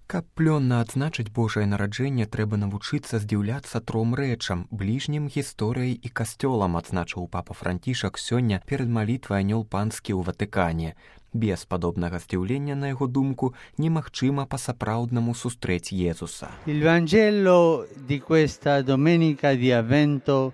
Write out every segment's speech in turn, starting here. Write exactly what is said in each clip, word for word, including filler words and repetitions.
Каб плённа адзначыць Божае нараджэнне, трэба навучыцца здзіўляцца тром рэчам, бліжнім, гісторыяй і касцёлам, адзначыў папа Францішак сёння перад малітвай анёл панскі ў Ватыкане. Без падобнага здзіўлення, на яго думку, немагчыма па-сапраўднаму сустрэць Езуса. Il Vangelo di questa domenica di Avvento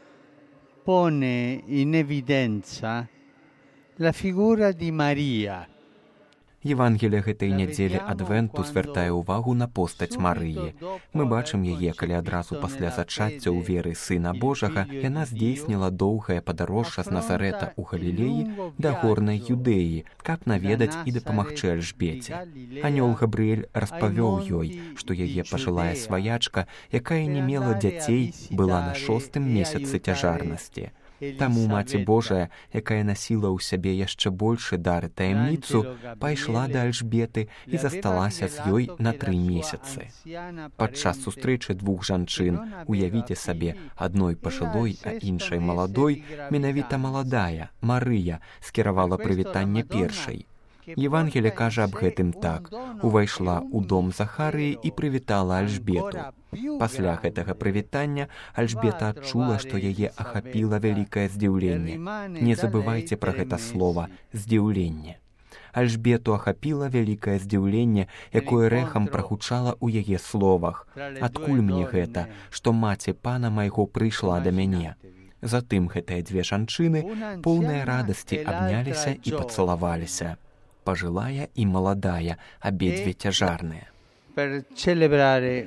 pone in evidenza la figura di Maria. Евангелие гэтай нядзелі Адвенту звяртае ўвагу на постаць Марыі. Мы бачым яе, калі адразу пасля зачацця ў веры Сына Божага яна здзейсніла доўгае падарожжа з Назарэта ў Галілеі да горнай Юдэі, каб наведаць і дапамагчы Альжбеце. Анёл Габрыэль распавёў ёй, што яе пажылая сваячка, якая не мела дзяцей, была на шостым месяцы цяжарнасці. Таму Маці Божая, якая насіла ў сябе яшчэ большы дар таямніцу, пайшла да Альжбеты і засталася з ёй на тры месяцы. Падчас сустрэчы двух жанчын, уявіце сабе, адной пажылой, а іншай маладой, менавіта маладая, Марыя, скіравала прывітанне першай. Евангелие кажа аб гэтым так: увайшла ў дом Захарыі і прывітала Альжбету. Пасля гэтага прывітання Альжбета адчула, што яе ахапіла вялікае здзіўленне. Не забывайце пра гэта слова «здзіўленне». Альжбету ахапіла вялікае здзіўленне, якое рэхам прагучала ў яе словах: «Адкуль мне гэта, што маці пана майго прыйшла да мяне?» Затым гэтыя дзве жанчыны, поўныя радасці, абняліся і пацалаваліся. Пажылая і маладая, абедзве цяжарныя. Per celebrare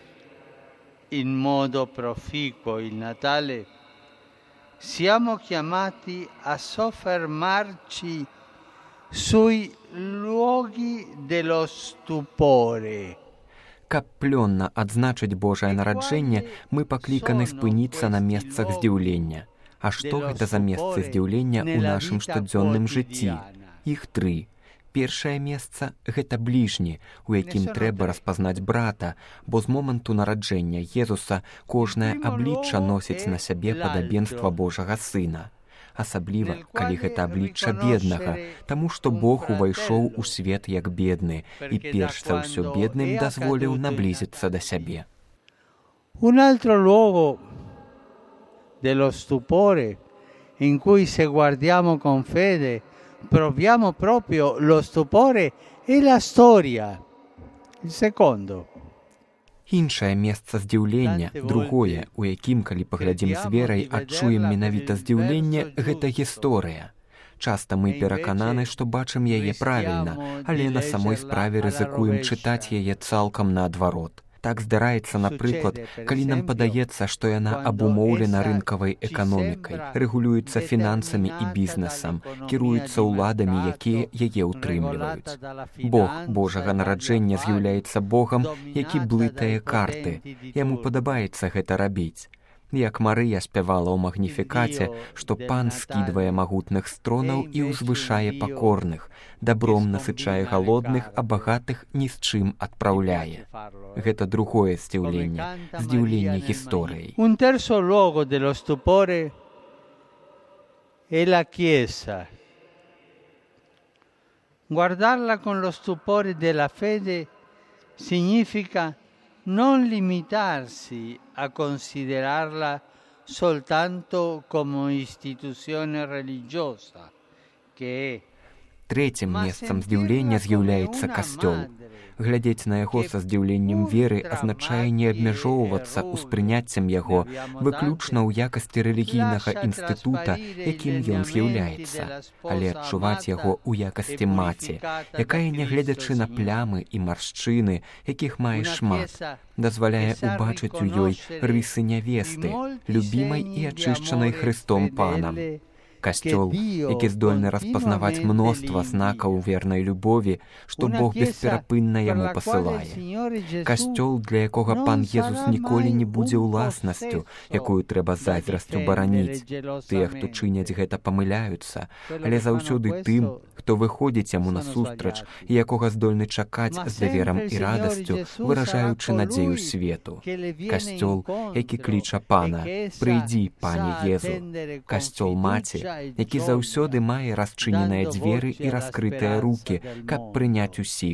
in modo proficuo il Natale, siamo chiamati a soffermarci sui luoghi dello stupore. Каб плённа адзначыць Божае нараджэнне, мы пакліканы спыніцца на месцах здзіўлення. А што гэта за месцы здзіўлення ў нашым штодзённым жыцці? Іх тры. Першае месца – гэта бліжні, у якім трэба распазнаць брата, бо з моманту нараджэння Езуса кожнае аблічча носіць на сябе падабенства Божага Сына. Асабліва, калі гэта аблічча беднага, таму што Бог увайшоў у свет як бедны і перш за ўсё бедным дазволіў наблізіцца да сябе. Un altro luogo dello stupore in cui, se guardiamo con fede, proviamo proprio lo stupore e la storia. Il secondo. Іншае месца здзіўлення, другое, у якім, калі паглядзім з верай, адчуем менавіта здзіўленне, гэта гісторыя. Часта мы перакананы, што бачым яе правільна, але на самой справе рызыкуем чытаць яе цалкам наадварот. Так здараецца, напрыклад, калі нам падаецца, што яна абумоўлена рынкавай эканомікай, рэгулюецца фінансамі і бізнесам, кіруецца ўладамі, якія яе ўтрымліваюць. Бог Божага нараджэння з'яўляецца Богам, які блытае карты. Яму падабаецца гэта рабіць. Як Марыя спявала ў магніфікаце, што пан скідвае магутных стронаў і ўзвышае пакорных, дабром насычае галодных, а багатых ні з чым адпраўляе. Гэта другое здзіўленне, здзіўленне гісторыяй. Un terzo luogo dello stupore è la Chiesa. Guardarla con lo stupore della fede significa non limitarsi a considerarla soltanto come istituzione religiosa, che è. Трэцім месцам здзіўлення з'яўляецца касцёл. Глядзець на яго са здзіўленнем веры азначае не абмяжоўвацца ўспрыняццем яго выключна ў якасці рэлігійнага інстытута, якім ён з'яўляецца, але адчуваць яго ў якасці маці, якая, нягледзячы на плямы і маршчыны, якіх мае шмат, дазваляе ўбачыць у ёй рысы нявесты, любімай і ачышчанай Христом Панам. Касцёл, які здольны распазнаваць мноства знакаў вернай любові, што Бог бесперапынна яму пасылае. Касцёл, для якога пан Езус ніколі не будзе ўласнасцю, якую трэба зайздрасцю бараніць. Тыя, хто чыняць гэта, памыляюцца, але заўсёды тым, хто выходзіць яму насустрач і якога здольны чакаць з даверам і радасцю, выражаючы надзею свету. Касцёл, які кліча пана: «Прыйдзі, пане Езу». Касцёл маці, які заўсёды мае расчыненыя дзверы і раскрытыя рукі, каб прыняць усіх.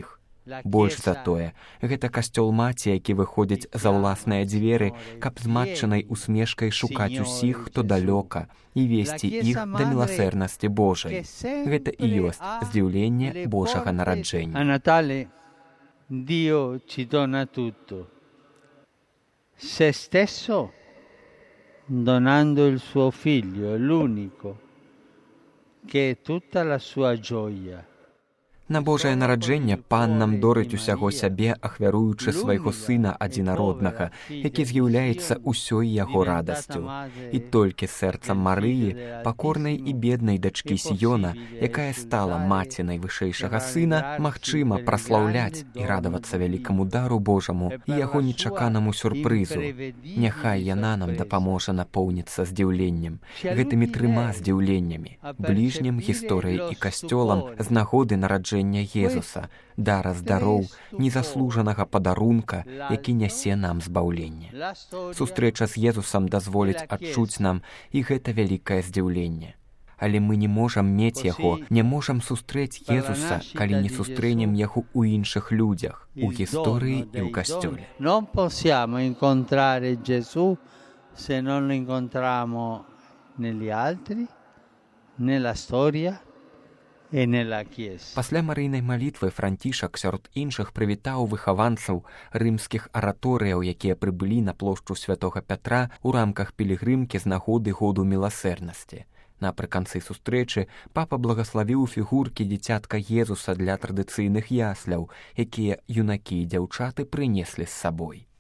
Больш за тое, гэта касцёл маці, які выходзіць за ўласныя дзверы, каб з матчынай усмешкай шукаць усіх, хто далёка, і весці іх да міласэрнасці Божай. Гэта і ёсць здзіўленне Божага нараджэння. A Natale Dio ci dona tutto. Se stesso, donando il suo figlio, l'unico, che è tutta la sua gioia. На Божае нараджэнне Пан нам дорыць усяго сябе, ахвяруючы свайго Сына адзінароднага, які з'яўляецца ўсёй яго радасцю. І толькі сэрцам Марыі, пакорнай і беднай дачкі Сіёна, якая стала маці найвышэйшага Сына, магчыма праслаўляць і радавацца вялікаму дару Божаму і яго нечаканаму сюрпрызу. Няхай яна нам дапаможа напоўніцца здзіўленнем, гэтымі трыма здзіўленнямі, бліжнім, гісторыяй і касцёлам з нагоды нараджэння Езуса, дара здароў, незаслужанага падарунка, які нясе нам збаўленне. Сустрэча з Езусам дазволіць адчуць нам і гэта вялікае здзіўленне. Але мы не можам мець яго, не можам сустрэць Езуса, калі не сустрэнем яго ў іншых людзях, у гісторыі і ў касцёле. Non possiamo incontrare Gesù se non lo incontriamo negli altri, nella storia, Пасля марыйнай малітвы Францішак сярод іншых прывітаў выхаванцаў рымскіх араторыяў, якія прыбылі на плошчу святога Пятра ў рамках пілігрымкі з нагоды году міласэрнасці. Напрыканцы сустрэчы папа благаславіў фігуркі дзіцятка Езуса для традыцыйных ясляў, якія юнакі і дзяўчаты прынеслі з сабой.